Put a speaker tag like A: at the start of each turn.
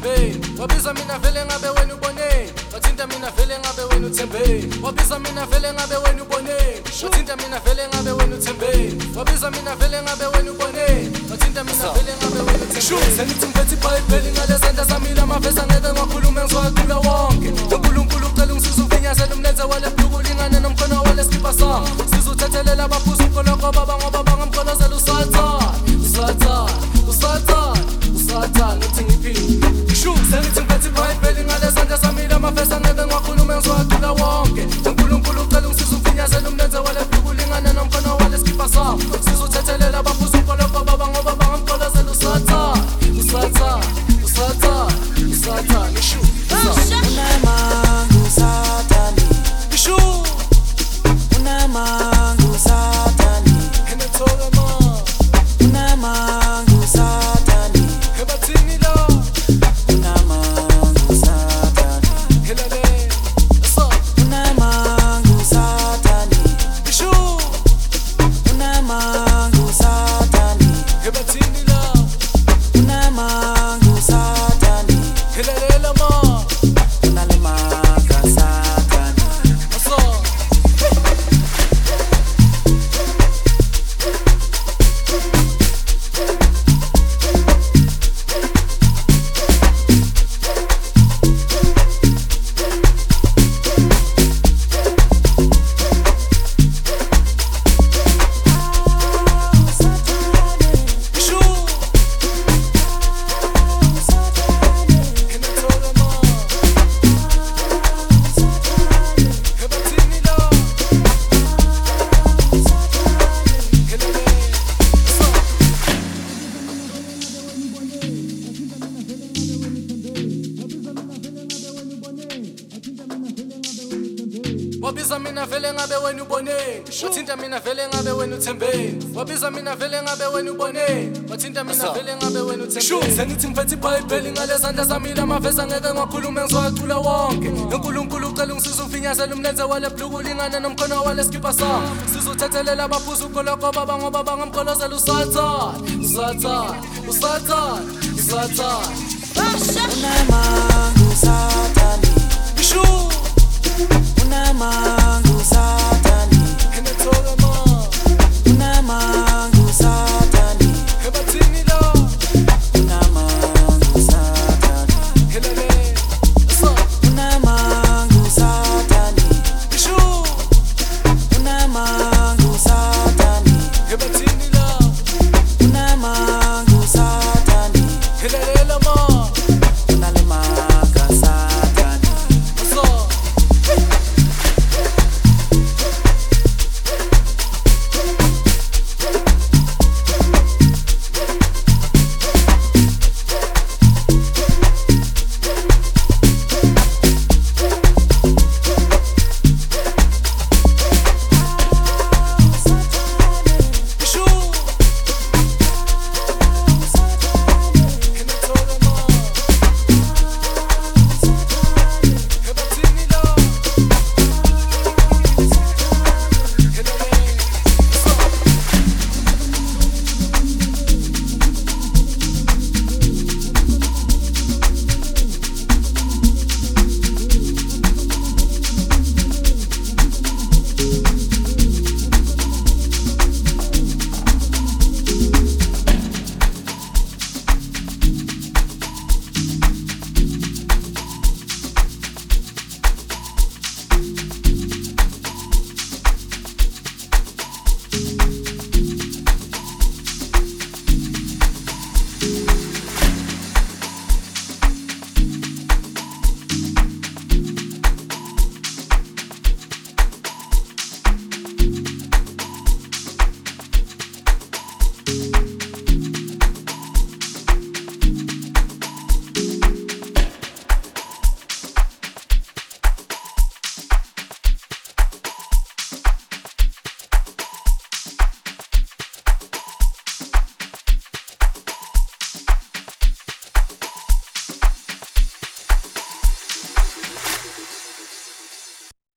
A: uthembeni wabiza mina vele ngabe wena uboneni wathinta mina vele ngabe wena uthembeni wabiza mina vele ngabe wena uboneni wathinta mina vele ngabe wena uthembeni wabiza mina vele ngabe wena uboneni wathinta mina vele ngabe wena uthembeni senithi ngiphethe iBhayibheli ngalezandla zami lamavesi angeke ngiwakhulume ngizowathula wonke uNkulunkulu ucela ungisize uvinyazele umlenze wale bhuku lingane nomkhono wale skipper sami sizothethelela abaphuza umkoloko baba ngoba bangamgqolozela usathane uthi ngiphinde senithi ngiphethe iBhayibheli ngalezandla zami lamavesi angeke ngiwakhulume ngizowathula wonke uNkulunkulu ucela ungisize uvinyazele umlenze wale bhuku lingane nomkhono wale skipper sami sizothethelela abaphuza umkoloko baba ngoba bangamgqolozela usathane wabiza mina vele ngabe wena uboneni wathinta mina vele ngabe wena uthembeni wabiza mina vele ngabe wena uboneni wathinta mina vele ngabe wena uthembeni senithi ngiphethe iBhayibheli ngalezandla zami lamavesi angeke ngiwakhulume ngizowathula wonke uNkulunkulu ucela ungisize uvinyazele umlenze wale bhuku lingane nomkhono wale skipper sami sizothethelela abaphuza umkoloko baba ngoba bangamgqolozela usathane